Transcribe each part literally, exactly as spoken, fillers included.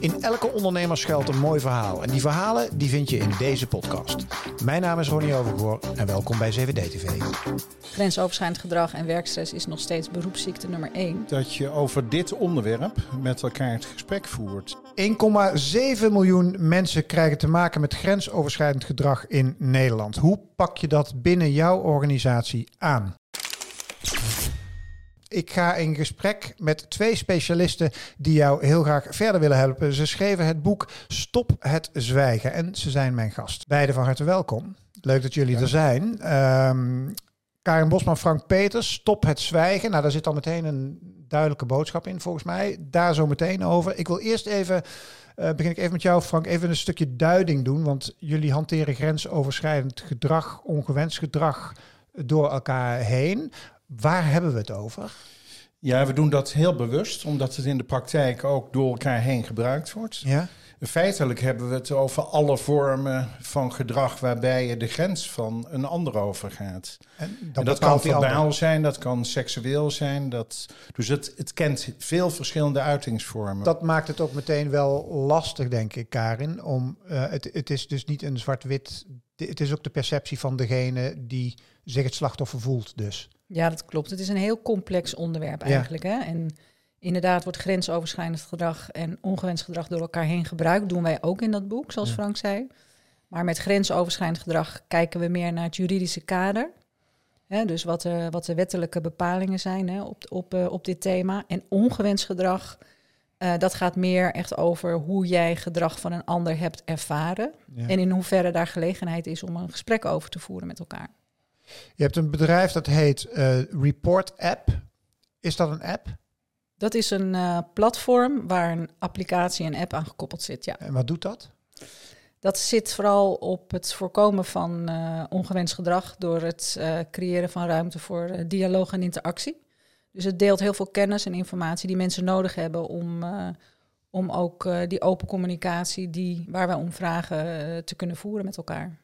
In elke ondernemer schuilt een mooi verhaal. En die verhalen die vind je in deze podcast. Mijn naam is Ronnie Overgoor en welkom bij zeven D T V. Grensoverschrijdend gedrag en werkstress is nog steeds beroepsziekte nummer één. Dat je over dit onderwerp met elkaar het gesprek voert. één komma zeven miljoen mensen krijgen te maken met grensoverschrijdend gedrag in Nederland. Hoe pak je dat binnen jouw organisatie aan? Ik ga in gesprek met twee specialisten die jou heel graag verder willen helpen. Ze schreven het boek Stop het Zwijgen en ze zijn mijn gast. Beide van harte welkom. Leuk dat jullie ja. er zijn. Um, Karin Bosman, Frank Peters, Stop het Zwijgen. Nou, daar zit al meteen een duidelijke boodschap in volgens mij. Daar zo meteen over. Ik wil eerst even, uh, begin ik even met jou Frank, even een stukje duiding doen. Want jullie hanteren grensoverschrijdend gedrag, ongewenst gedrag door elkaar heen. Waar hebben we het over? Ja, we doen dat heel bewust, omdat het in de praktijk ook door elkaar heen gebruikt wordt. Ja. Feitelijk hebben we het over alle vormen van gedrag waarbij je de grens van een ander overgaat. En dat, en dat kan verbaal zijn, dat kan seksueel zijn. Dat, dus het, het kent veel verschillende uitingsvormen. Dat maakt het ook meteen wel lastig, denk ik, Karin. Om, uh, het, het is dus niet een zwart-wit. Het is ook de perceptie van degene die zich het slachtoffer voelt dus. Ja, dat klopt. Het is een heel complex onderwerp eigenlijk. Ja. Hè? En inderdaad wordt grensoverschrijdend gedrag en ongewenst gedrag door elkaar heen gebruikt. Doen wij ook in dat boek, zoals ja. Frank zei. Maar met grensoverschrijdend gedrag kijken we meer naar het juridische kader. Hè? Dus wat de, wat de wettelijke bepalingen zijn hè, op, op, uh, op dit thema. En ongewenst gedrag, uh, dat gaat meer echt over hoe jij gedrag van een ander hebt ervaren. Ja. En in hoeverre daar gelegenheid is om een gesprek over te voeren met elkaar. Je hebt een bedrijf dat heet uh, Report App. Is dat een app? Dat is een uh, platform waar een applicatie en app aan gekoppeld zit, ja. En wat doet dat? Dat zit vooral op het voorkomen van uh, ongewenst gedrag door het uh, creëren van ruimte voor uh, dialoog en interactie. Dus het deelt heel veel kennis en informatie die mensen nodig hebben om, uh, om ook uh, die open communicatie die, waar wij om vragen uh, te kunnen voeren met elkaar.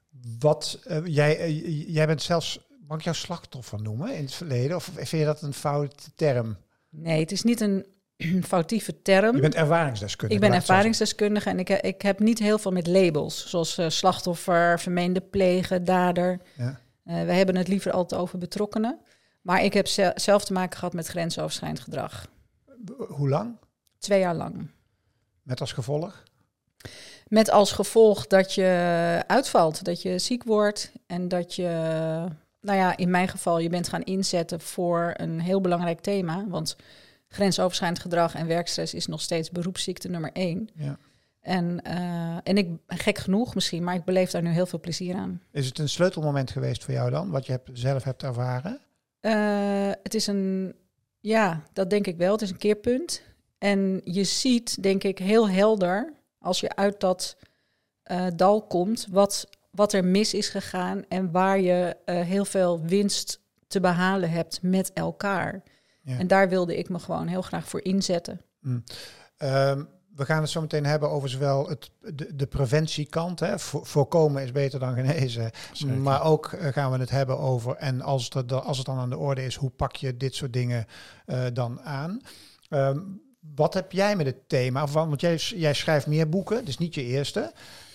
Wat, uh, jij, uh, jij bent zelfs, mag ik jou slachtoffer noemen in het verleden? Of vind je dat een foute term? Nee, het is niet een foutieve term. Je bent ervaringsdeskundige. Ik ben ervaringsdeskundige en ik, ik heb niet heel veel met labels. Zoals uh, slachtoffer, vermeende pleger, dader. Ja. Uh, we hebben het liever altijd over betrokkenen. Maar ik heb ze- zelf te maken gehad met grensoverschrijdend gedrag. Hoe lang? Twee jaar lang. Met als gevolg? Met als gevolg dat je uitvalt, dat je ziek wordt en dat je, nou ja, in mijn geval, je bent gaan inzetten voor een heel belangrijk thema. Want grensoverschrijdend gedrag en werkstress is nog steeds beroepsziekte nummer één. Ja. En, uh, en ik, gek genoeg misschien, maar ik beleef daar nu heel veel plezier aan. Is het een sleutelmoment geweest voor jou dan, wat je hebt, zelf hebt ervaren? Uh, het is een, ja, dat denk ik wel. Het is een keerpunt. En je ziet, denk ik, heel helder, als je uit dat uh, dal komt, wat, wat er mis is gegaan en waar je uh, heel veel winst te behalen hebt met elkaar. Ja. En daar wilde ik me gewoon heel graag voor inzetten. Mm. Um, we gaan het zo meteen hebben over zowel het, de, de preventiekant. Hè. Vo- voorkomen is beter dan genezen. Zeker. Maar ook uh, gaan we het hebben over, en als het, als het dan aan de orde is, hoe pak je dit soort dingen uh, dan aan? Um, Wat heb jij met het thema? Want jij, jij schrijft meer boeken, dus niet je eerste.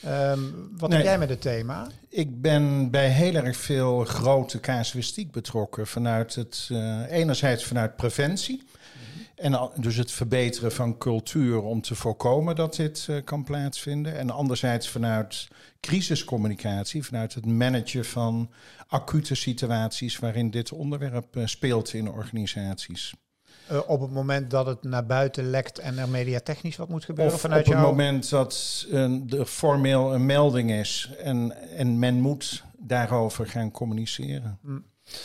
Um, wat nee, heb jij met het thema? Ik ben bij heel erg veel grote casuïstiek betrokken. Vanuit het, uh, enerzijds vanuit preventie. Mm-hmm. En dus het verbeteren van cultuur om te voorkomen dat dit uh, kan plaatsvinden. En anderzijds vanuit crisiscommunicatie, vanuit het managen van acute situaties waarin dit onderwerp uh, speelt in organisaties. Uh, op het moment dat het naar buiten lekt en er mediatechnisch wat moet gebeuren? Of vanuit op het jou? moment dat uh, er formeel een melding is en, en men moet daarover gaan communiceren. Mm.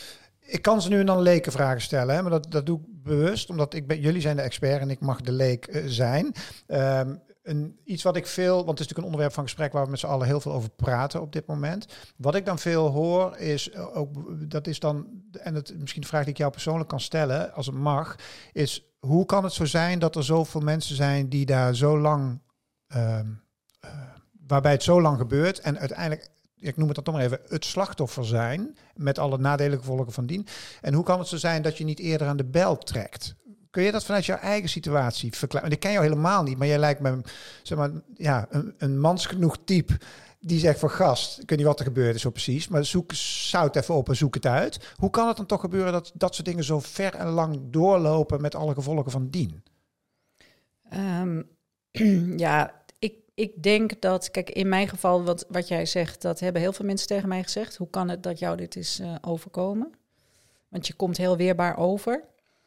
Ik kan ze nu en dan lekenvragen stellen, hè, maar dat, dat doe ik bewust, omdat ik ben, jullie zijn de expert en ik mag de leek uh, zijn. Um, een, iets wat ik veel, want het is natuurlijk een onderwerp van gesprek waar we met z'n allen heel veel over praten op dit moment. Wat ik dan veel hoor is, uh, ook dat is dan, en het, misschien de vraag die ik jou persoonlijk kan stellen, als het mag, is hoe kan het zo zijn dat er zoveel mensen zijn die daar zo lang, uh, uh, waarbij het zo lang gebeurt en uiteindelijk, ik noem het dan toch maar even, het slachtoffer zijn, met alle nadelige gevolgen van dien. En hoe kan het zo zijn dat je niet eerder aan de bel trekt? kun je dat vanuit jouw eigen situatie verklaren? Want ik ken jou helemaal niet, maar jij lijkt me zeg maar, ja, een, een mans genoeg type die zegt van gast, ik weet niet wat er gebeurt is zo precies, maar zoek zout even op en zoek het uit. Hoe kan het dan toch gebeuren dat dat soort dingen zo ver en lang doorlopen met alle gevolgen van dien? Um, ja, ik, ik denk dat, kijk, in mijn geval, wat, wat jij zegt, dat hebben heel veel mensen tegen mij gezegd. Hoe kan het dat jou dit is uh, overkomen? Want je komt heel weerbaar over.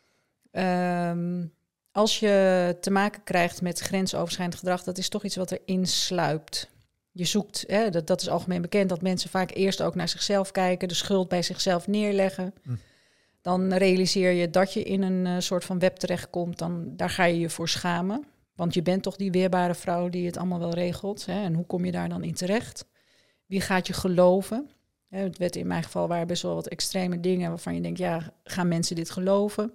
Um, als je te maken krijgt met grensoverschrijdend gedrag, dat is toch iets wat erin sluipt. Je zoekt, hè, dat, dat is algemeen bekend, dat mensen vaak eerst ook naar zichzelf kijken, de schuld bij zichzelf neerleggen. Hm. Dan realiseer je dat je in een uh, soort van web terechtkomt, dan daar ga je je voor schamen. Want je bent toch die weerbare vrouw die het allemaal wel regelt. Hè? En hoe kom je daar dan in terecht? Wie gaat je geloven? Hè, het werd in mijn geval waren best wel wat extreme dingen waarvan je denkt, ja, gaan mensen dit geloven?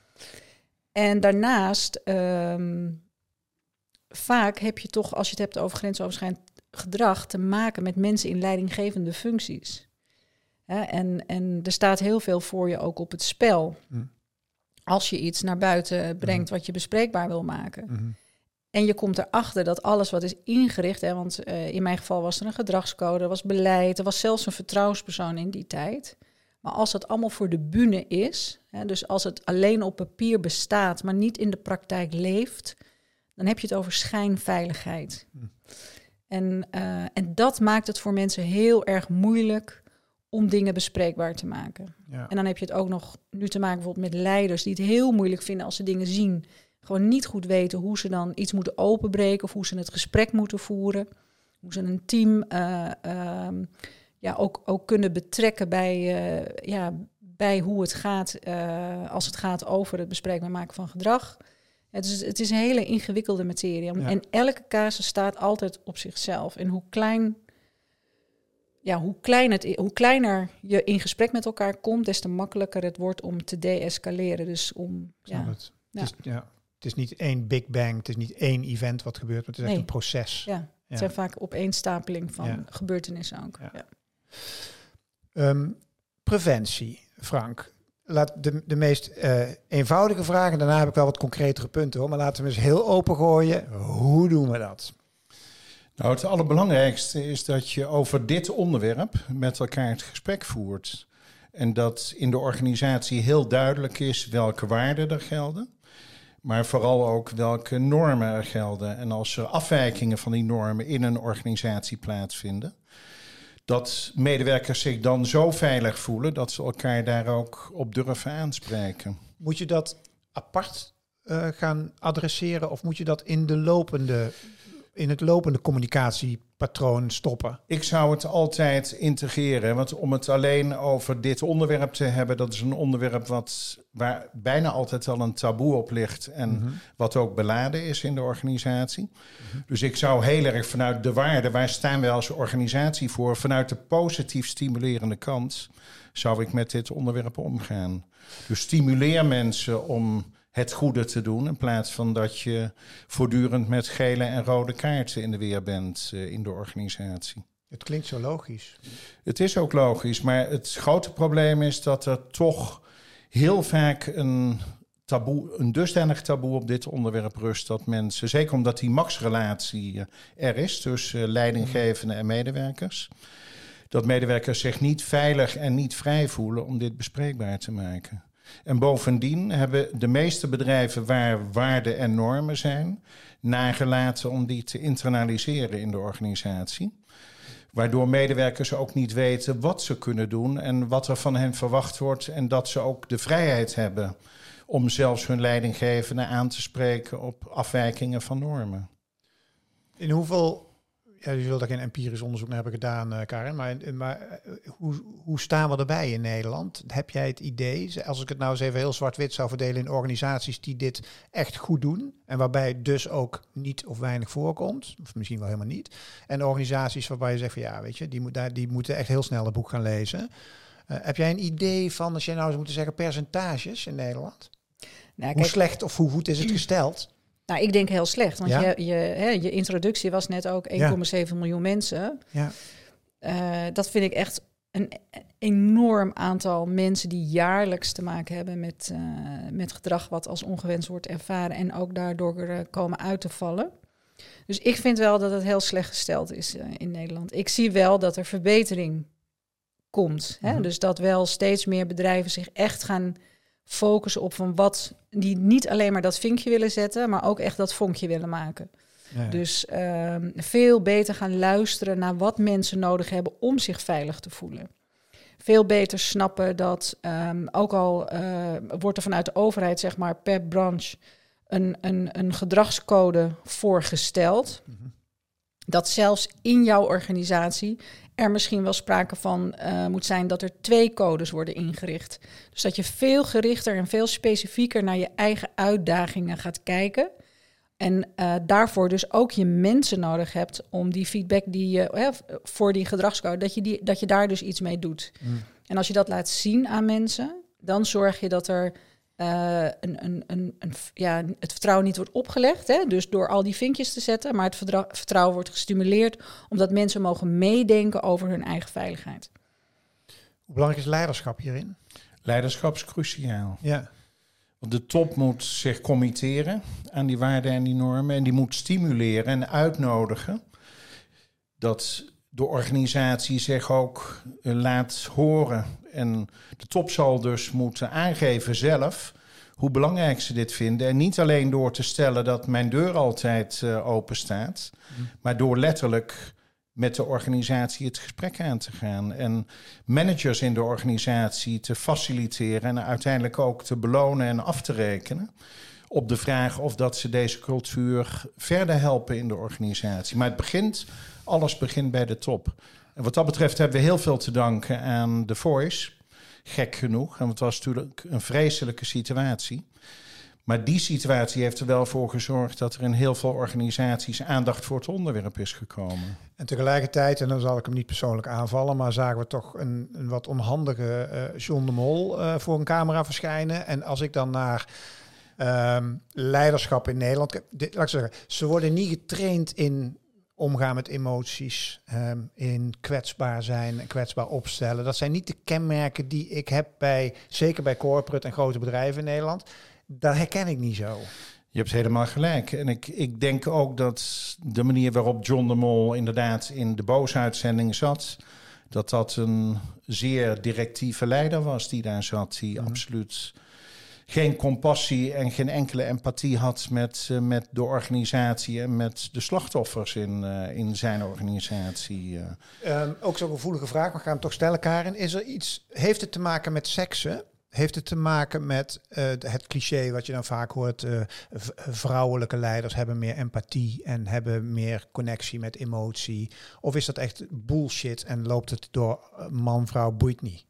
En daarnaast, um, vaak heb je toch, als je het hebt over grensoverschrijdend gedrag, te maken met mensen in leidinggevende functies. Ja, en, en er staat heel veel voor je ook op het spel. Mm. Als je iets naar buiten brengt mm. wat je bespreekbaar wil maken. Mm. En je komt erachter dat alles wat is ingericht, hè, want uh, in mijn geval was er een gedragscode, er was beleid, er was zelfs een vertrouwenspersoon in die tijd. Maar als dat allemaal voor de bühne is, hè, dus als het alleen op papier bestaat, maar niet in de praktijk leeft, dan heb je het over schijnveiligheid. Mm. En, uh, en dat maakt het voor mensen heel erg moeilijk om dingen bespreekbaar te maken. Ja. En dan heb je het ook nog nu te maken bijvoorbeeld met leiders die het heel moeilijk vinden als ze dingen zien. Gewoon niet goed weten hoe ze dan iets moeten openbreken of hoe ze het gesprek moeten voeren. Hoe ze een team uh, uh, ja, ook, ook kunnen betrekken bij, uh, ja, bij hoe het gaat uh, als het gaat over het bespreekbaar maken van gedrag. Het is, het is een hele ingewikkelde materie. Ja. En elke casus staat altijd op zichzelf. En hoe klein, ja, hoe, klein het, hoe kleiner je in gesprek met elkaar komt, des te makkelijker het wordt om te de-escaleren. Dus om, ja, het. Ja. Het, is, ja, het is niet één big bang, het is niet één event wat gebeurt, maar het is echt nee. een proces. Ja, het ja. zijn vaak opeenstapeling van ja. gebeurtenissen ook. Ja. Ja. Um, preventie, Frank. Laat de, de meest uh, eenvoudige vragen, daarna heb ik wel wat concretere punten hoor, maar laten we eens heel open gooien. Hoe doen we dat? Nou, het allerbelangrijkste is dat je over dit onderwerp met elkaar het gesprek voert. En dat in de organisatie heel duidelijk is welke waarden er gelden, maar vooral ook welke normen er gelden. En als er afwijkingen van die normen in een organisatie plaatsvinden, dat medewerkers zich dan zo veilig voelen dat ze elkaar daar ook op durven aanspreken. Moet je dat apart uh, gaan adresseren of moet je dat in de lopende, in het lopende communicatiepatroon stoppen? Ik zou het altijd integreren, want om het alleen over dit onderwerp te hebben, dat is een onderwerp wat, waar bijna altijd al een taboe op ligt en mm-hmm. wat ook beladen is in de organisatie. Mm-hmm. Dus ik zou heel erg vanuit de waarde, waar staan wij als organisatie voor, vanuit de positief stimulerende kant, zou ik met dit onderwerp omgaan. Dus stimuleer mensen om het goede te doen, in plaats van dat je voortdurend met gele en rode kaarten in de weer bent uh, in de organisatie. Het klinkt zo logisch. Het is ook logisch, maar het grote probleem is dat er toch heel vaak een taboe, een dusdanig taboe op dit onderwerp rust dat mensen, zeker omdat die machtsrelatie uh, er is tussen uh, leidinggevenden en medewerkers, dat medewerkers zich niet veilig en niet vrij voelen om dit bespreekbaar te maken. En bovendien hebben de meeste bedrijven waar waarden en normen zijn, nagelaten om die te internaliseren in de organisatie. Waardoor medewerkers ook niet weten wat ze kunnen doen en wat er van hen verwacht wordt. En dat ze ook de vrijheid hebben om zelfs hun leidinggevende aan te spreken op afwijkingen van normen. In hoeveel... Ja, je zult daar geen empirisch onderzoek naar hebben gedaan, uh, Karin. Maar, maar uh, hoe, hoe staan we erbij in Nederland? Heb jij het idee, als ik het nou eens even heel zwart-wit zou verdelen in organisaties die dit echt goed doen en waarbij het dus ook niet of weinig voorkomt, of misschien wel helemaal niet, en organisaties waarbij je zegt van ja, weet je, die, moet daar, die moeten echt heel snel een boek gaan lezen. Uh, heb jij een idee van, als jij nou zou moeten zeggen, percentages in Nederland? Nou, hoe kijk, slecht of hoe goed is het gesteld? Nou, ik denk heel slecht, want ja? je, je, hè, je introductie was net ook één komma zeven ja. miljoen mensen. Ja. Uh, dat vind ik echt een enorm aantal mensen die jaarlijks te maken hebben met, uh, met gedrag wat als ongewenst wordt ervaren en ook daardoor uh, komen uit te vallen. Dus ik vind wel dat het heel slecht gesteld is uh, in Nederland. Ik zie wel dat er verbetering komt. Hè? Mm-hmm. Dus dat wel steeds meer bedrijven zich echt gaan focussen op van wat die niet alleen maar dat vinkje willen zetten, maar ook echt dat vonkje willen maken. Ja. Dus uh, veel beter gaan luisteren naar wat mensen nodig hebben om zich veilig te voelen. Veel beter snappen dat, um, ook al uh, wordt er vanuit de overheid, zeg maar, per branche een, een, een gedragscode voorgesteld. Mm-hmm. Dat zelfs in jouw organisatie er misschien wel sprake van uh, moet zijn dat er twee codes worden ingericht. Dus dat je veel gerichter en veel specifieker naar je eigen uitdagingen gaat kijken. En uh, daarvoor dus ook je mensen nodig hebt om die feedback die je uh, voor die gedragscode, dat je, die, dat je daar dus iets mee doet. Mm. En als je dat laat zien aan mensen, dan zorg je dat er uh, een, een, een, een, ja, het vertrouwen niet wordt opgelegd. Hè? Dus door al die vinkjes te zetten, maar het verdra- vertrouwen wordt gestimuleerd omdat mensen mogen meedenken over hun eigen veiligheid. Hoe belangrijk is leiderschap hierin? Leiderschap is cruciaal. Ja. De top moet zich committeren aan die waarden en die normen. En die moet stimuleren en uitnodigen dat de organisatie zich ook uh, laat horen. En de top zal dus moeten aangeven zelf hoe belangrijk ze dit vinden. En niet alleen door te stellen dat mijn deur altijd uh, open staat, mm. maar door letterlijk met de organisatie het gesprek aan te gaan. En managers in de organisatie te faciliteren en uiteindelijk ook te belonen en af te rekenen op de vraag of dat ze deze cultuur verder helpen in de organisatie. Maar het begint, alles begint bij de top. En wat dat betreft hebben we heel veel te danken aan The Voice, gek genoeg. En het was natuurlijk een vreselijke situatie. Maar die situatie heeft er wel voor gezorgd dat er in heel veel organisaties aandacht voor het onderwerp is gekomen. En tegelijkertijd, en dan zal ik hem niet persoonlijk aanvallen, maar zagen we toch een, een wat onhandige uh, John de Mol uh, voor een camera verschijnen. En als ik dan naar um, leiderschap in Nederland, dit, laat ik zeggen, ze worden niet getraind in omgaan met emoties, um, in kwetsbaar zijn en kwetsbaar opstellen. Dat zijn niet de kenmerken die ik heb bij, zeker bij corporate en grote bedrijven in Nederland. Dat herken ik niet zo. Je hebt helemaal gelijk. En ik, ik denk ook dat de manier waarop John de Mol inderdaad in de Boos-uitzending zat, dat dat een zeer directieve leider was die daar zat. Die mm. absoluut geen compassie en geen enkele empathie had met, uh, met de organisatie en met de slachtoffers in, uh, in zijn organisatie. Uh. Um, ook zo'n gevoelige vraag, maar ik ga hem toch stellen, Karin. Is er iets, heeft het te maken met seksen? Heeft het te maken met uh, het cliché wat je dan vaak hoort, uh, v- vrouwelijke leiders hebben meer empathie en hebben meer connectie met emotie? Of is dat echt bullshit en loopt het door man, vrouw, boeit niet?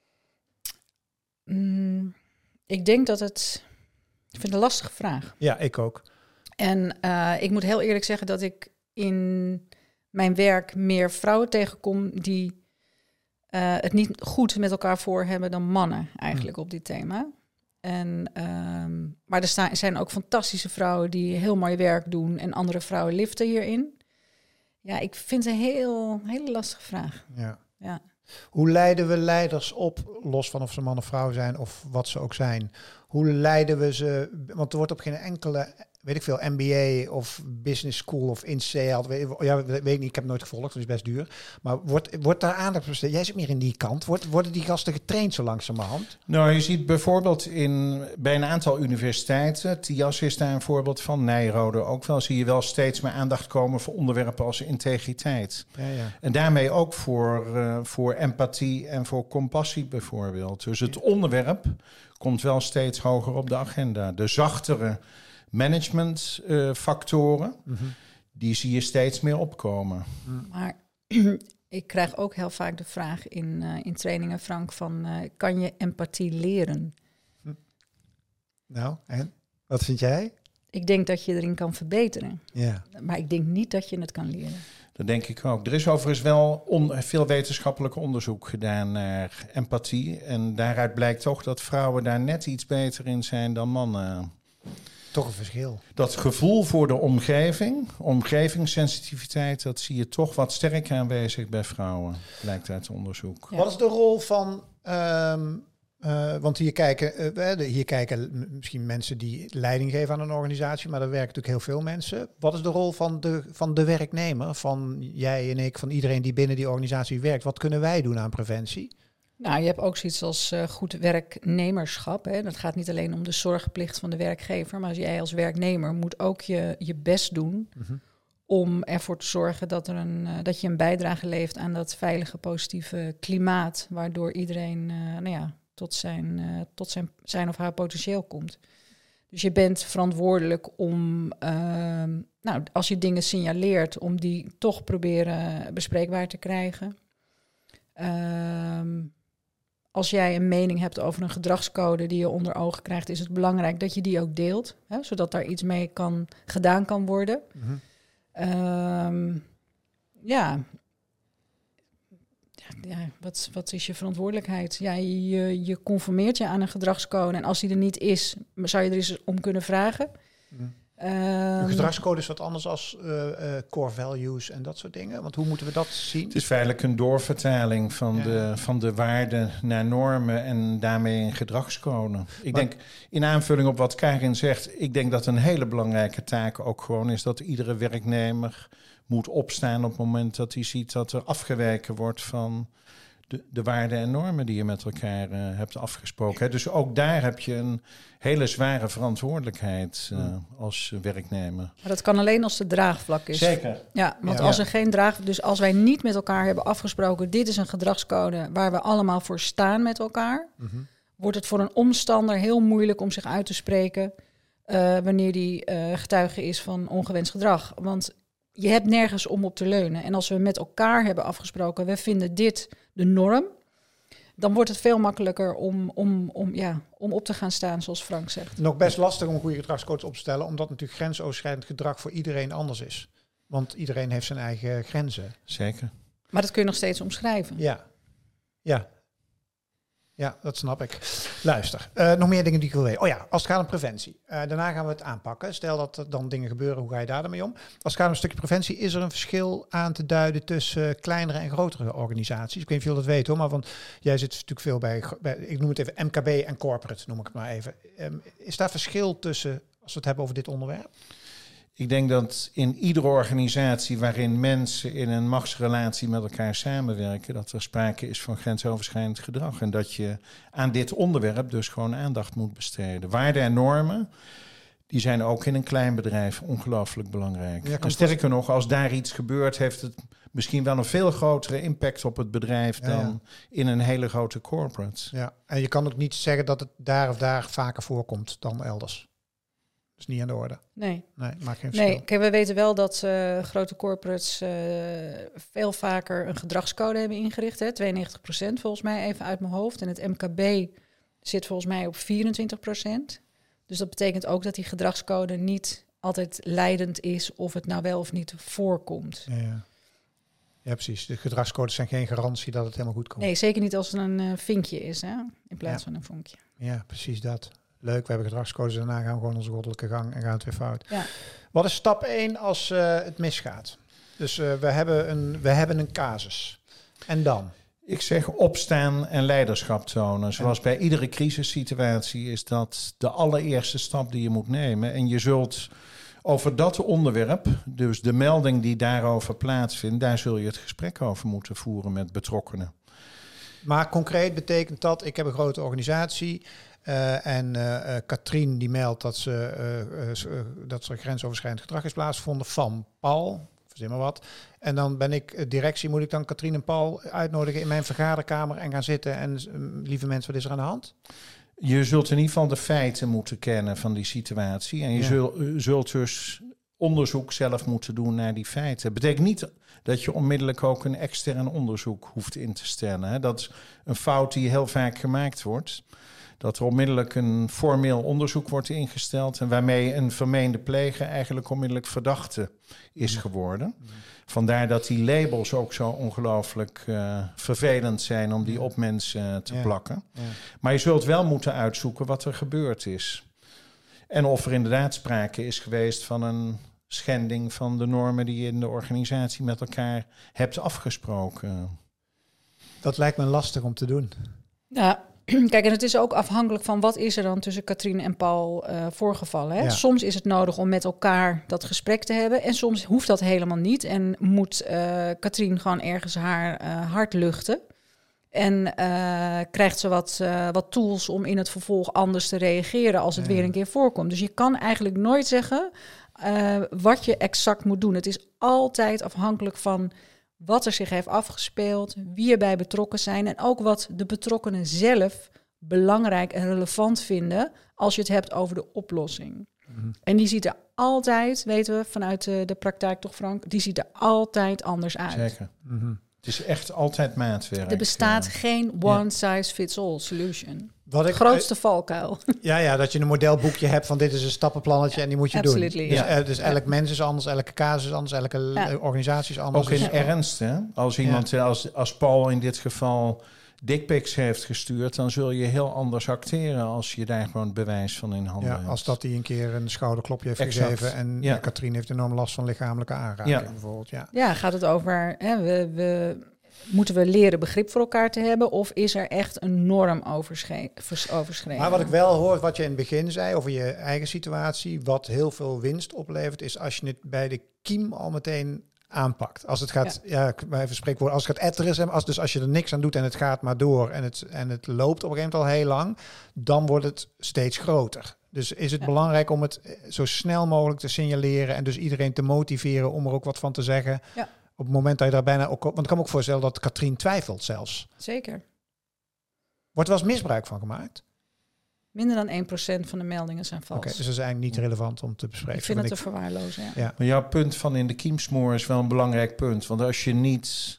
Mm, ik denk dat het... Ik vind het een lastige vraag. Ja, ik ook. En uh, ik moet heel eerlijk zeggen dat ik in mijn werk meer vrouwen tegenkom die Uh, het niet goed met elkaar voor hebben dan mannen eigenlijk mm. op dit thema. En, um, maar er sta- zijn ook fantastische vrouwen die heel mooi werk doen en andere vrouwen liften hierin. Ja, ik vind het een heel, hele lastige vraag. Ja. Ja. Hoe leiden we leiders op, los van of ze man of vrouw zijn of wat ze ook zijn? Hoe leiden we ze, want er wordt op geen enkele, weet ik veel, M B A of business school of in sales, ja, weet ik niet, ik heb het nooit gevolgd, dat is best duur. Maar wordt, wordt daar aandacht besteed? Jij zit meer in die kant. Wordt, worden die gasten getraind zo langzamerhand? Nou, je ziet bijvoorbeeld in, bij een aantal universiteiten, T I A S is daar een voorbeeld van, Nijrode ook wel, zie je wel steeds meer aandacht komen voor onderwerpen als integriteit. Ja, ja. En daarmee ook voor, uh, voor empathie en voor compassie bijvoorbeeld. Dus het onderwerp komt wel steeds hoger op de agenda. De zachtere managementfactoren, uh, mm-hmm. die zie je steeds meer opkomen. Maar ik krijg ook heel vaak de vraag in, uh, in trainingen, Frank, van uh, kan je empathie leren? Hm. Nou, en? Wat vind jij? Ik denk dat je erin kan verbeteren. Ja. Maar ik denk niet dat je het kan leren. Dat denk ik ook. Er is overigens wel on- veel wetenschappelijk onderzoek gedaan naar empathie. En daaruit blijkt toch dat vrouwen daar net iets beter in zijn dan mannen. Toch een verschil. Dat gevoel voor de omgeving, omgevingssensitiviteit, dat zie je toch wat sterker aanwezig bij vrouwen, blijkt uit onderzoek. Ja. Wat is de rol van... Um, uh, want hier kijken, uh, hier kijken misschien mensen die leiding geven aan een organisatie, maar er werken natuurlijk heel veel mensen. Wat is de rol van de, van de werknemer, van jij en ik, van iedereen die binnen die organisatie werkt? Wat kunnen wij doen aan preventie? Nou, je hebt ook zoiets als uh, goed werknemerschap. Hè. Dat gaat niet alleen om de zorgplicht van de werkgever, maar jij als werknemer moet ook je, je best doen mm-hmm. om ervoor te zorgen dat, er een, uh, dat je een bijdrage levert aan dat veilige, positieve klimaat, waardoor iedereen uh, nou ja, tot, zijn, uh, tot zijn, zijn of haar potentieel komt. Dus je bent verantwoordelijk om, uh, nou, als je dingen signaleert, om die toch proberen bespreekbaar te krijgen. Um, Als jij een mening hebt over een gedragscode die je onder ogen krijgt, is het belangrijk dat je die ook deelt, hè, zodat daar iets mee kan, gedaan kan worden. Mm-hmm. Um, ja, ja, ja wat, wat is je verantwoordelijkheid? Ja, je, je conformeert je aan een gedragscode en als die er niet is, zou je er eens om kunnen vragen. Mm. Een gedragscode is wat anders als uh, uh, core values en dat soort dingen. Want hoe moeten we dat zien? Het is feitelijk een doorvertaling van, ja. de, van de waarden naar normen en daarmee een gedragscode. Ik maar, denk, in aanvulling op wat Karin zegt, ik denk dat een hele belangrijke taak ook gewoon is dat iedere werknemer moet opstaan op het moment dat hij ziet dat er afgeweken wordt van de, de waarden en normen die je met elkaar uh, hebt afgesproken. Hè. Dus ook daar heb je een hele zware verantwoordelijkheid uh, hmm. als werknemer. Maar dat kan alleen als er draagvlak is. Zeker. Ja, want ja. als er geen draag, dus als wij niet met elkaar hebben afgesproken, dit is een gedragscode waar we allemaal voor staan met elkaar, mm-hmm. wordt het voor een omstander heel moeilijk om zich uit te spreken uh, wanneer die uh, getuige is van ongewenst gedrag. Want je hebt nergens om op te leunen. En als we met elkaar hebben afgesproken, we vinden dit de norm, dan wordt het veel makkelijker om, om, om, ja, om op te gaan staan, zoals Frank zegt. Nog best lastig om goede gedragscodes op te stellen, omdat natuurlijk grensoverschrijdend gedrag voor iedereen anders is. Want iedereen heeft zijn eigen grenzen. Zeker. Maar dat kun je nog steeds omschrijven. Ja, ja. Ja, dat snap ik. Luister, uh, nog meer dingen die ik wil weten. Oh ja, als het gaat om preventie. Uh, daarna gaan we het aanpakken. Stel dat er dan dingen gebeuren, hoe ga je daar dan mee om? Als het gaat om een stukje preventie, is er een verschil aan te duiden tussen uh, kleinere en grotere organisaties? Ik weet niet of jullie dat weten hoor, maar want jij zit natuurlijk veel bij, bij, ik noem het even M K B en corporate, noem ik het maar even. Um, is daar verschil tussen, als we het hebben over dit onderwerp? Ik denk dat in iedere organisatie waarin mensen in een machtsrelatie met elkaar samenwerken, dat er sprake is van grensoverschrijdend gedrag. En dat je aan dit onderwerp dus gewoon aandacht moet besteden. Waarden en normen, die zijn ook in een klein bedrijf ongelooflijk belangrijk. Ja, en sterker nog, als daar iets gebeurt, heeft het misschien wel een veel grotere impact op het bedrijf dan ja, ja. in een hele grote corporate. Ja, en je kan ook niet zeggen dat het daar of daar vaker voorkomt dan elders. Dat is niet aan de orde. Nee. Nee, maakt geen verschil. Nee, kijk, we weten wel dat uh, grote corporates uh, veel vaker een gedragscode hebben ingericht. Hè? tweeënnegentig procent volgens mij, even uit mijn hoofd. En het M K B zit volgens mij op vierentwintig procent. Dus dat betekent ook dat die gedragscode niet altijd leidend is of het nou wel of niet voorkomt. Ja, ja. Ja, precies. De gedragscodes zijn geen garantie dat het helemaal goed komt. Nee, zeker niet als het een uh, vinkje is, hè? In plaats ja. van een vonkje. Ja, precies dat. Leuk, we hebben gedragscodes, daarna gaan we gewoon onze goddelijke gang en gaan het weer fout. Ja. Wat is stap één als uh, het misgaat? Dus uh, we, hebben een, we hebben een casus. En dan? Ik zeg opstaan en leiderschap tonen. Zoals bij iedere crisissituatie is dat de allereerste stap die je moet nemen. En je zult over dat onderwerp, dus de melding die daarover plaatsvindt, daar zul je het gesprek over moeten voeren met betrokkenen. Maar concreet betekent dat, ik heb een grote organisatie uh, en uh, Katrien die meldt dat, ze, uh, uh, dat er grensoverschrijdend gedrag is plaatsgevonden van Paul, verzin maar wat. En dan ben ik directie, moet ik dan Katrien en Paul uitnodigen in mijn vergaderkamer en gaan zitten en uh, lieve mensen, wat is er aan de hand? Je zult in ieder geval de feiten moeten kennen van die situatie. En je ja. zult, zult dus onderzoek zelf moeten doen naar die feiten. Dat betekent niet dat je onmiddellijk ook een extern onderzoek hoeft in te stellen. Hè. Dat is een fout die heel vaak gemaakt wordt. Dat er onmiddellijk een formeel onderzoek wordt ingesteld en waarmee een vermeende pleger eigenlijk onmiddellijk verdachte is geworden. Vandaar dat die labels ook zo ongelooflijk uh, vervelend zijn om die op mensen uh, te ja. plakken. Ja. Maar je zult wel moeten uitzoeken wat er gebeurd is. En of er inderdaad sprake is geweest van een schending van de normen die je in de organisatie met elkaar hebt afgesproken. Dat lijkt me lastig om te doen. Ja, kijk, en het is ook afhankelijk van wat is er dan tussen Katrien en Paul uh, voorgevallen. Hè? Ja. Soms is het nodig om met elkaar dat gesprek te hebben en soms hoeft dat helemaal niet. En moet uh, Katrien gewoon ergens haar uh, hart luchten. En uh, krijgt ze wat, uh, wat tools om in het vervolg anders te reageren als het ja. weer een keer voorkomt. Dus je kan eigenlijk nooit zeggen uh, wat je exact moet doen. Het is altijd afhankelijk van wat er zich heeft afgespeeld, wie erbij betrokken zijn en ook wat de betrokkenen zelf belangrijk en relevant vinden als je het hebt over de oplossing. Mm-hmm. En die ziet er altijd, weten we vanuit de, de praktijk toch Frank, die ziet er altijd anders uit. Zeker. Mm-hmm. Het is echt altijd maatwerk. Er bestaat ja. geen one-size-fits-all solution. Wat ik, grootste valkuil. Ja, ja, dat je een modelboekje hebt van dit is een stappenplannetje ja, en die moet je absolutely, doen. Dus, ja. uh, dus elk ja. mens is anders, elke casus is anders, elke ja. organisatie is anders. Ook in dus, ernst, hè? Als iemand, ja. als, als Paul in dit geval dickpics heeft gestuurd, dan zul je heel anders acteren als je daar gewoon bewijs van in handen ja, hebt. Als dat hij een keer een schouderklopje heeft exact. gegeven en ja. Katrien heeft enorm last van lichamelijke aanraking ja. bijvoorbeeld. Ja. ja, gaat het over, hè, we... we moeten we leren begrip voor elkaar te hebben of is er echt een norm overschreden? Maar wat ik wel hoor, wat je in het begin zei over je eigen situatie, wat heel veel winst oplevert, is als je het bij de kiem al meteen aanpakt. Als het gaat, ja, ja even spreekwoord, als het gaat etteren, als, dus als je er niks aan doet en het gaat maar door en het, en het loopt op een gegeven moment al heel lang, dan wordt het steeds groter. Dus is het ja. belangrijk om het zo snel mogelijk te signaleren en dus iedereen te motiveren om er ook wat van te zeggen. Ja. Op het moment dat je daar bijna ook... Want ik kan me ook voorstellen dat Katrien twijfelt zelfs. Zeker. Wordt er wel eens misbruik van gemaakt? Minder dan één procent van de meldingen zijn vals. Oké, okay, dus dat is eigenlijk niet relevant om te bespreken. Ik vind het ik... te verwaarlozen, ja. ja. Maar jouw punt van in de kiemsmoor is wel een belangrijk punt. Want als je niet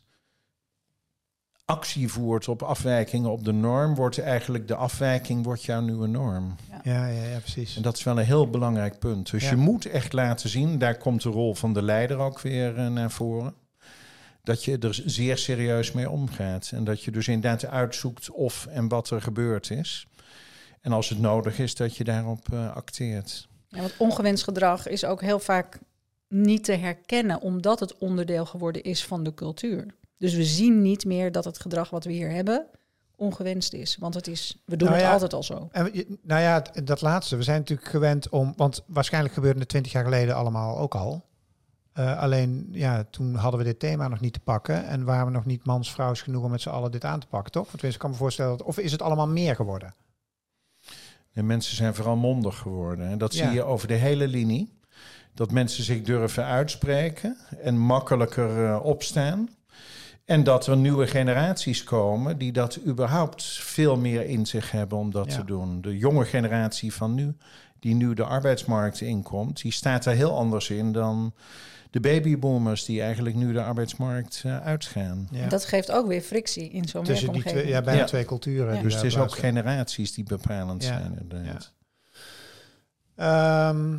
actie voert op afwijkingen op de norm, wordt eigenlijk de afwijking wordt jouw nieuwe norm. Ja, ja, ja, ja precies. En dat is wel een heel belangrijk punt. Dus ja. je moet echt laten zien, daar komt de rol van de leider ook weer uh, naar voren, dat je er zeer serieus mee omgaat. En dat je dus inderdaad uitzoekt of en wat er gebeurd is. En als het nodig is, dat je daarop uh, acteert. Ja, want ongewenst gedrag is ook heel vaak niet te herkennen, omdat het onderdeel geworden is van de cultuur. Dus we zien niet meer dat het gedrag wat we hier hebben ongewenst is. Want het is, we doen nou ja, het altijd al zo. En, nou ja, dat laatste. We zijn natuurlijk gewend om, want waarschijnlijk gebeurde het twintig jaar geleden allemaal ook al. Uh, alleen, ja, toen hadden we dit thema nog niet te pakken en waren we nog niet mans-vrouws genoeg om met z'n allen dit aan te pakken, toch? Want ik kan me voorstellen, dat, of is het allemaal meer geworden? De mensen zijn vooral mondig geworden. En dat ja. zie je over de hele linie. Dat mensen zich durven uitspreken en makkelijker uh, opstaan. En dat er nieuwe generaties komen die dat überhaupt veel meer in zich hebben om dat ja. te doen. De jonge generatie van nu, die nu de arbeidsmarkt inkomt, die staat er heel anders in dan de babyboomers die eigenlijk nu de arbeidsmarkt uh, uitgaan. Ja. Dat geeft ook weer frictie in zo'n tussen die twee, ja, bijna ja. twee culturen. Ja. Dus het is ook generaties die bepalend ja. zijn. Inderdaad. Ja. Um,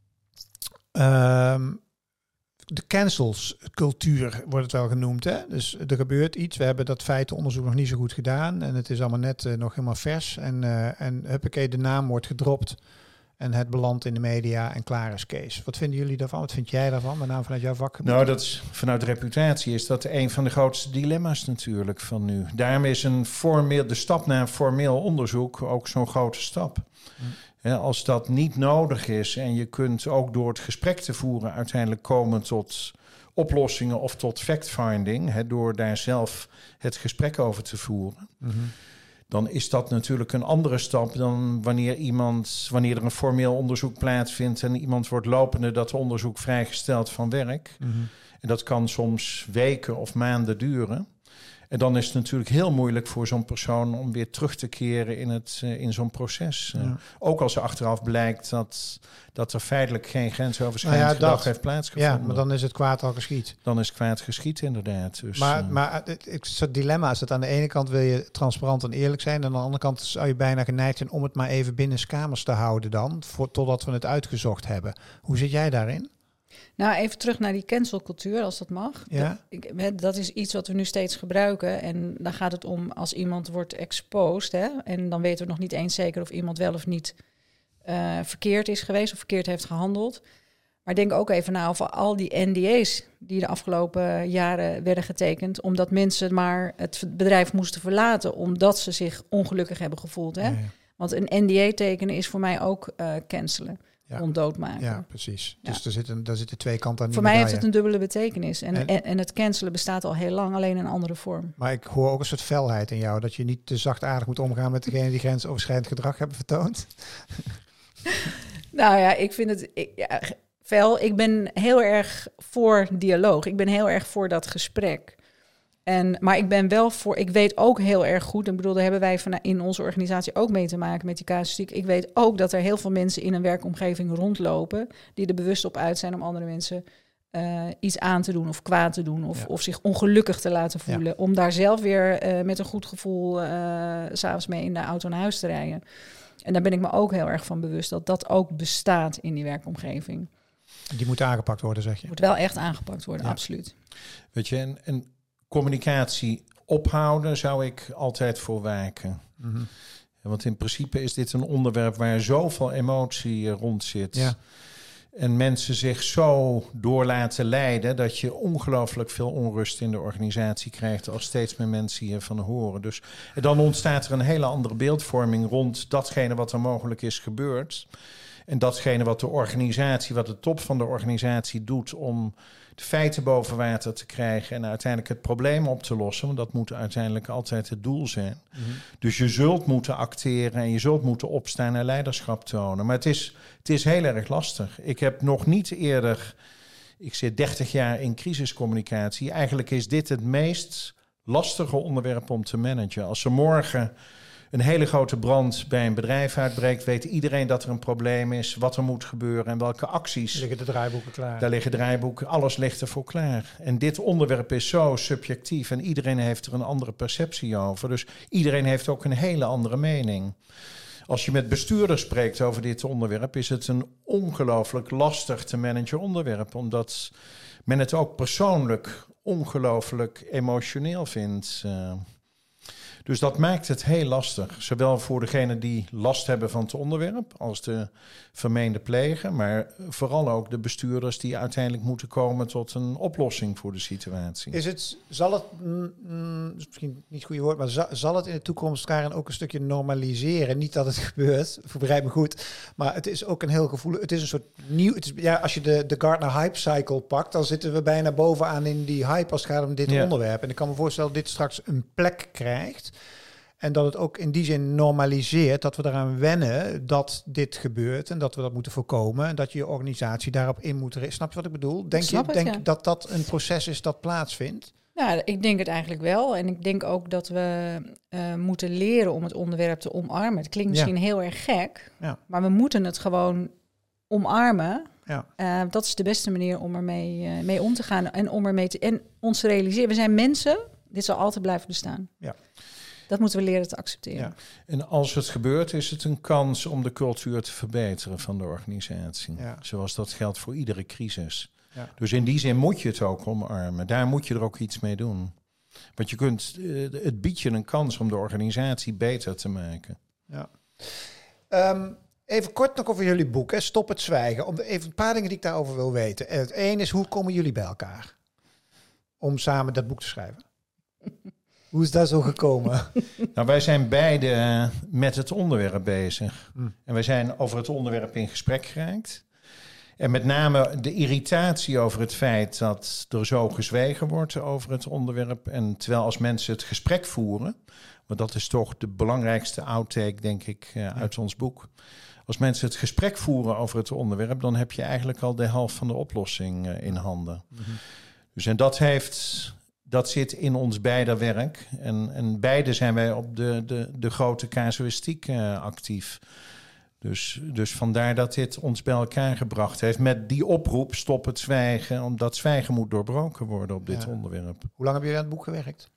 um, de cancels-cultuur wordt het wel genoemd. Hè? Dus er gebeurt iets. We hebben dat feitenonderzoek nog niet zo goed gedaan. En het is allemaal net uh, nog helemaal vers. En, uh, en huppakee, de naam wordt gedropt. En het belandt in de media en klaar is Kees. Wat vinden jullie daarvan? Wat vind jij daarvan? Met name vanuit jouw vakgebied? Nou, dat is, vanuit reputatie is dat een van de grootste dilemma's natuurlijk van nu. Daarom is een formeel, de stap naar een formeel onderzoek ook zo'n grote stap. Hm. Ja, als dat niet nodig is en je kunt ook door het gesprek te voeren uiteindelijk komen tot oplossingen of tot fact-finding, hè, door daar zelf het gesprek over te voeren. Mm-hmm. Dan is dat natuurlijk een andere stap dan wanneer iemand, wanneer er een formeel onderzoek plaatsvindt en iemand wordt lopende dat onderzoek vrijgesteld van werk. Mm-hmm. En dat kan soms weken of maanden duren. En dan is het natuurlijk heel moeilijk voor zo'n persoon om weer terug te keren in, het, uh, in zo'n proces. Ja. Uh, ook als er achteraf blijkt dat, dat er feitelijk geen grensoverschrijdend nou ja, gedrag heeft plaatsgevonden. Ja, maar dan is het kwaad al geschied. Dan is het kwaad geschied, inderdaad. Dus, maar uh, maar het, het, het dilemma is dat aan de ene kant wil je transparant en eerlijk zijn. En aan de andere kant zou je bijna geneigd zijn om het maar even binnen kamers te houden dan. Voor, totdat we het uitgezocht hebben. Hoe zit jij daarin? Nou, even terug naar die cancelcultuur, als dat mag. Ja. Dat, ik, dat is iets wat we nu steeds gebruiken. En dan gaat het om als iemand wordt exposed, hè, en dan weten we nog niet eens zeker of iemand wel of niet uh, verkeerd is geweest of verkeerd heeft gehandeld. Maar denk ook even na over al die N D A's die de afgelopen jaren werden getekend, omdat mensen maar het bedrijf moesten verlaten omdat ze zich ongelukkig hebben gevoeld. Hè? Ja, ja. Want een N D A tekenen is voor mij ook uh, cancelen. Ja. Om doodmaken. Ja, precies. Ja. Dus er zitten, daar zitten twee kanten aan die Voor mij medaille. heeft het een dubbele betekenis. En, en, en het cancelen bestaat al heel lang, alleen in een andere vorm. Maar ik hoor ook een soort felheid in jou, dat je niet te zachtaardig moet omgaan met degene die grensoverschrijdend gedrag hebben vertoond. Nou ja, ik vind het ik, ja, fel. Ik ben heel erg voor dialoog. Ik ben heel erg voor dat gesprek. En, maar ik ben wel voor, ik weet ook heel erg goed, ik bedoel, daar hebben wij van, in onze organisatie ook mee te maken met die casuïstiek. Ik weet ook dat er heel veel mensen in een werkomgeving rondlopen die er bewust op uit zijn om andere mensen uh, iets aan te doen of kwaad te doen of, ja. of zich ongelukkig te laten voelen. Ja. Om daar zelf weer uh, met een goed gevoel uh, 's avonds mee in de auto naar huis te rijden. En daar ben ik me ook heel erg van bewust dat dat ook bestaat in die werkomgeving. Die moet aangepakt worden, zeg je? Moet wel echt aangepakt worden, ja. Absoluut. Weet je, en, en communicatie ophouden zou ik altijd voor waken. Mm-hmm. Want in principe is dit een onderwerp waar zoveel emotie rond zit. Ja. En mensen zich zo door laten leiden dat je ongelooflijk veel onrust in de organisatie krijgt als steeds meer mensen hiervan horen. Dus en dan ontstaat er een hele andere beeldvorming rond datgene wat er mogelijk is gebeurd. En datgene wat de organisatie, wat de top van de organisatie doet om de feiten boven water te krijgen en uiteindelijk het probleem op te lossen. Want dat moet uiteindelijk altijd het doel zijn. Mm-hmm. Dus je zult moeten acteren en je zult moeten opstaan en leiderschap tonen. Maar het is, het is heel erg lastig. Ik heb nog niet eerder, ik zit dertig jaar in crisiscommunicatie. Eigenlijk is dit het meest lastige onderwerp om te managen. Als er morgen een hele grote brand bij een bedrijf uitbreekt, weet iedereen dat er een probleem is, wat er moet gebeuren en welke acties. Daar liggen de draaiboeken klaar. Daar liggen draaiboeken, alles ligt ervoor klaar. En dit onderwerp is zo subjectief en iedereen heeft er een andere perceptie over. Dus iedereen heeft ook een hele andere mening. Als je met bestuurders spreekt over dit onderwerp, is het een ongelooflijk lastig te managen onderwerp, omdat men het ook persoonlijk ongelooflijk emotioneel vindt. Uh, Dus dat maakt het heel lastig. Zowel voor degenen die last hebben van het onderwerp als de vermeende pleger. Maar vooral ook de bestuurders die uiteindelijk moeten komen tot een oplossing voor de situatie. Is het, zal het, mm, misschien niet het goede woord, maar zal, zal het in de toekomst Karin ook een stukje normaliseren? Niet dat het gebeurt, begrijp me goed. Maar het is ook een heel gevoelig, het is een soort nieuw, het is, ja, als je de, de Gartner Hype Cycle pakt, dan zitten we bijna bovenaan in die hype als het gaat om dit ja. onderwerp. En ik kan me voorstellen dat dit straks een plek krijgt. En dat het ook in die zin normaliseert, dat we eraan wennen dat dit gebeurt en dat we dat moeten voorkomen. En dat je je organisatie daarop in moet richten. Snap je wat ik bedoel? Denk je het, denk ja. dat dat een proces is dat plaatsvindt? Ja, ik denk het eigenlijk wel. En ik denk ook dat we uh, moeten leren om het onderwerp te omarmen. Het klinkt misschien ja. heel erg gek, ja. maar we moeten het gewoon omarmen. Ja. Uh, dat is de beste manier om ermee uh, mee om te gaan en om ermee te en ons te realiseren. We zijn mensen, dit zal altijd blijven bestaan. Ja. Dat moeten we leren te accepteren. Ja. En als het gebeurt, is het een kans om de cultuur te verbeteren van de organisatie. Ja. Zoals dat geldt voor iedere crisis. Ja. Dus in die zin moet je het ook omarmen. Daar moet je er ook iets mee doen. Want je kunt, het biedt je een kans om de organisatie beter te maken. Ja. Um, even kort nog over jullie boek, hè? Stop het zwijgen. Om even een paar dingen die ik daarover wil weten. Het één is, hoe komen jullie bij elkaar? Om samen dat boek te schrijven. Hoe is dat zo gekomen? Nou, wij zijn beide met het onderwerp bezig. Mm. En wij zijn over het onderwerp in gesprek geraakt. En met name de irritatie over het feit dat er zo gezwegen wordt over het onderwerp. En terwijl als mensen het gesprek voeren, want dat is toch de belangrijkste outtake, denk ik, uh, uit ja. ons boek. Als mensen het gesprek voeren over het onderwerp, dan heb je eigenlijk al de helft van de oplossing uh, in handen. Mm-hmm. Dus en dat heeft... Dat zit in ons beider werk. En, en beide zijn wij op de, de, de grote casuïstiek uh, actief. Dus, dus vandaar dat dit ons bij elkaar gebracht heeft. Met die oproep, stop het zwijgen. Omdat zwijgen moet doorbroken worden op dit ja. onderwerp. Hoe lang hebben jullie aan het boek gewerkt?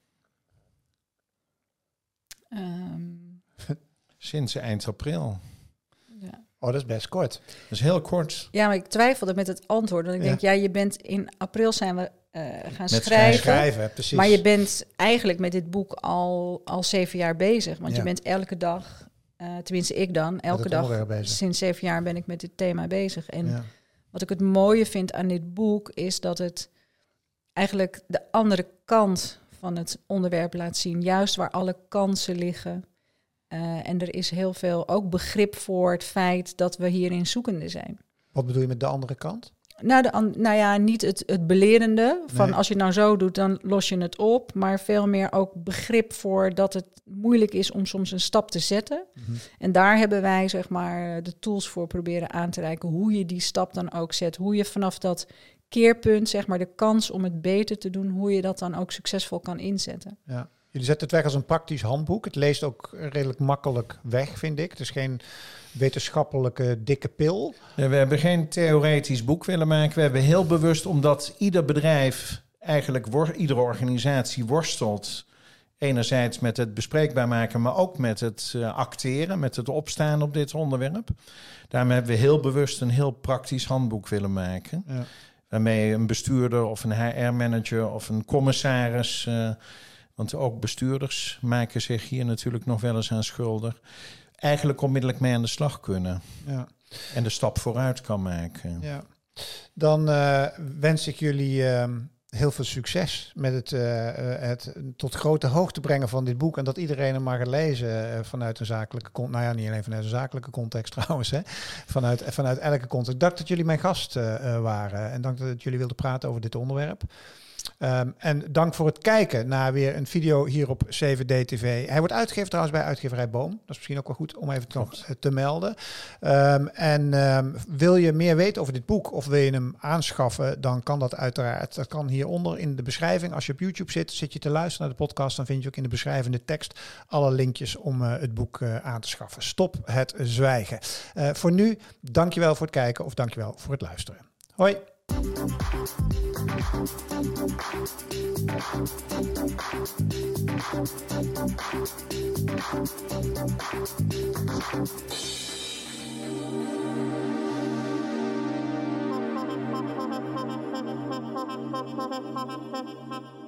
Um. Sinds eind april. Ja. Oh, dat is best kort. Dat is heel kort. Ja, maar ik twijfelde met het antwoord. Want ik ja. denk, ja, je bent in april zijn we uh, gaan met schrijven. schrijven precies. Maar je bent eigenlijk met dit boek al, al zeven jaar bezig. Want ja. je bent elke dag Uh, tenminste, ik dan. Elke dag, sinds zeven jaar ben ik met dit thema bezig. En ja. wat ik het mooie vind aan dit boek is dat het eigenlijk de andere kant van het onderwerp laat zien. Juist waar alle kansen liggen. Uh, en er is heel veel ook begrip voor het feit dat we hierin zoekende zijn. Wat bedoel je met de andere kant? Nou, de, nou ja, niet het, het belerende van nee. als je het nou zo doet, dan los je het op. Maar veel meer ook begrip voor dat het moeilijk is om soms een stap te zetten. Mm-hmm. En daar hebben wij zeg maar de tools voor proberen aan te reiken. Hoe je die stap dan ook zet. Hoe je vanaf dat keerpunt, zeg maar de kans om het beter te doen, hoe je dat dan ook succesvol kan inzetten. Ja. Jullie zetten het weg als een praktisch handboek. Het leest ook redelijk makkelijk weg, vind ik. Het is geen wetenschappelijke dikke pil. Ja, we hebben geen theoretisch boek willen maken. We hebben heel bewust, omdat ieder bedrijf, eigenlijk wor- iedere organisatie worstelt. Enerzijds met het bespreekbaar maken, maar ook met het uh, acteren, met het opstaan op dit onderwerp. Daarom hebben we heel bewust een heel praktisch handboek willen maken. Ja. Waarmee een bestuurder of een H R-manager of een commissaris... Uh, want ook bestuurders maken zich hier natuurlijk nog wel eens aan schuldig. Eigenlijk onmiddellijk mee aan de slag kunnen. Ja. En de stap vooruit kan maken. Ja. Dan uh, wens ik jullie uh, heel veel succes met het, uh, het tot grote hoogte brengen van dit boek. En dat iedereen hem mag lezen uh, vanuit een zakelijke context. Nou ja, niet alleen vanuit een zakelijke context trouwens. Hè. Vanuit, vanuit elke context. Dank dat jullie mijn gast uh, waren. En dank dat jullie wilden praten over dit onderwerp. Um, en dank voor het kijken naar weer een video hier op zeven D T V. Hij wordt uitgegeven trouwens bij uitgeverij Boom. Dat is misschien ook wel goed om even nog te melden. Um, en um, wil je meer weten over dit boek of wil je hem aanschaffen, dan kan dat uiteraard. Dat kan hieronder in de beschrijving. Als je op YouTube zit, zit je te luisteren naar de podcast, dan vind je ook in de beschrijvende tekst alle linkjes om uh, het boek uh, aan te schaffen. Stop het zwijgen. Uh, voor nu, dankjewel voor het kijken of dankjewel voor het luisteren. Hoi! Thank you.